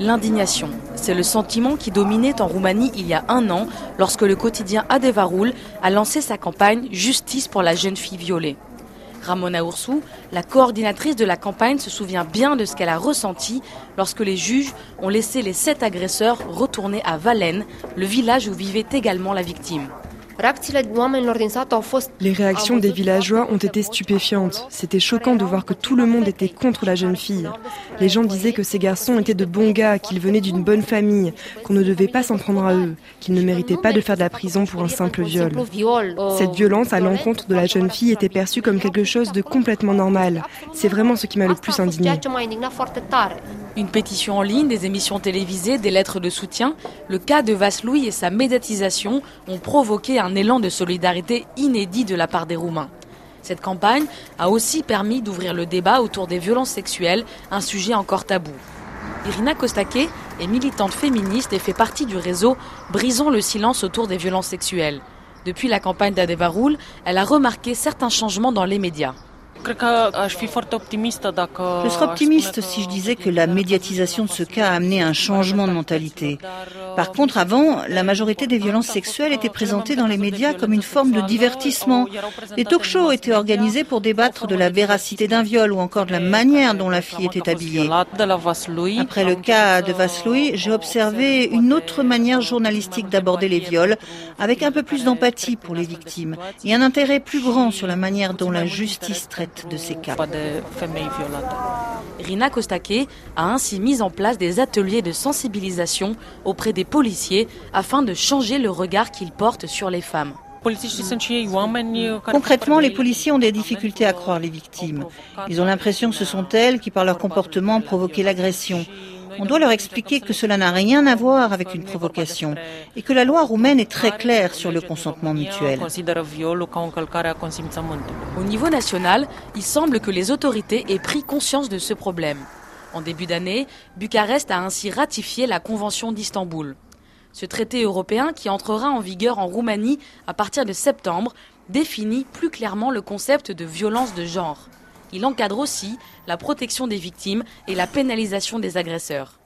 L'indignation, c'est le sentiment qui dominait en Roumanie il y a un an lorsque le quotidien Adevărul a lancé sa campagne « Justice pour la jeune fille violée ». Ramona Ursu, la coordinatrice de la campagne, se souvient bien de ce qu'elle a ressenti lorsque les juges ont laissé les 7 agresseurs retourner à Valen, le village où vivait également la victime. Les réactions des villageois ont été stupéfiantes. C'était choquant de voir que tout le monde était contre la jeune fille. Les gens disaient que ces garçons étaient de bons gars, qu'ils venaient d'une bonne famille, qu'on ne devait pas s'en prendre à eux, qu'ils ne méritaient pas de faire de la prison pour un simple viol. Cette violence à l'encontre de la jeune fille était perçue comme quelque chose de complètement normal. C'est vraiment ce qui m'a le plus indignée. Une pétition en ligne, des émissions télévisées, des lettres de soutien, le cas de Vaslui et sa médiatisation ont provoqué un élan de solidarité inédit de la part des Roumains. Cette campagne a aussi permis d'ouvrir le débat autour des violences sexuelles, un sujet encore tabou. Irina Costache est militante féministe et fait partie du réseau Brisons le silence autour des violences sexuelles. Depuis la campagne d'Adevărul, elle a remarqué certains changements dans les médias. Je serais optimiste si je disais que la médiatisation de ce cas a amené un changement de mentalité. Par contre, avant, la majorité des violences sexuelles étaient présentées dans les médias comme une forme de divertissement. Les talk-shows étaient organisés pour débattre de la véracité d'un viol ou encore de la manière dont la fille était habillée. Après le cas de Vaslui, j'ai observé une autre manière journalistique d'aborder les viols, avec un peu plus d'empathie pour les victimes et un intérêt plus grand sur la manière dont la justice traite de ces cas. Irina Costache a ainsi mis en place des ateliers de sensibilisation auprès des policiers afin de changer le regard qu'ils portent sur les femmes. Concrètement, les policiers ont des difficultés à croire les victimes. Ils ont l'impression que ce sont elles qui, par leur comportement, ont provoqué l'agression. On doit leur expliquer que cela n'a rien à voir avec une provocation et que la loi roumaine est très claire sur le consentement mutuel. Au niveau national, il semble que les autorités aient pris conscience de ce problème. En début d'année, Bucarest a ainsi ratifié la Convention d'Istanbul. Ce traité européen, qui entrera en vigueur en Roumanie à partir de septembre, définit plus clairement le concept de violence de genre. Il encadre aussi la protection des victimes et la pénalisation des agresseurs.